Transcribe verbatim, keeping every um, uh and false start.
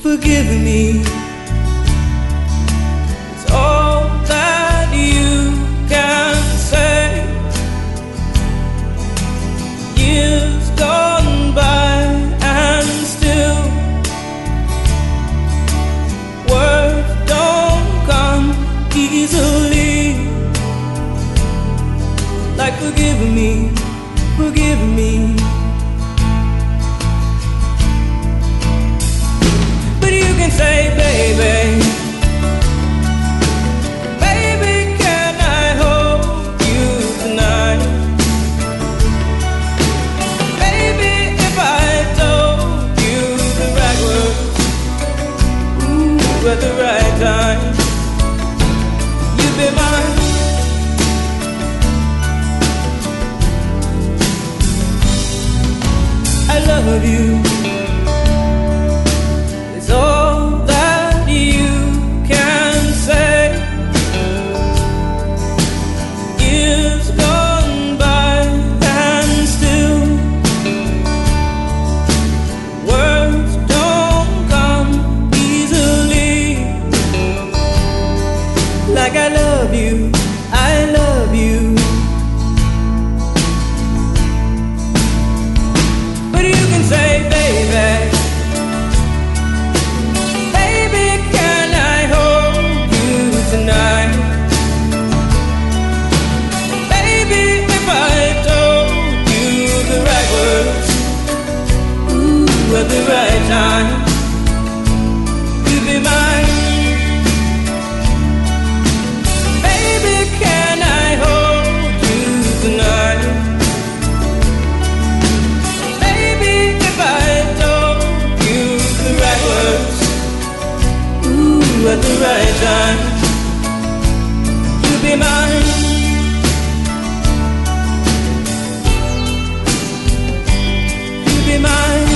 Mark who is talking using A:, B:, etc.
A: forgive me. It's all that you can say. Years gone by and still words don't come easily. Like forgive me, forgive me. But you can say, baby, baby, can I hold you tonight? Baby, if I told you the right words, ooh, at the right time, you'd be mine. I love you. It's all that you can say. Years gone by and still words don't come easily. Like I love you, I love you. Say, baby, baby, can I hold you tonight? Baby, if I told you the right words, ooh, at the right time, you'd be mine. Baby, can I hold you tonight? At the right time, you'll be mine. You'll be mine.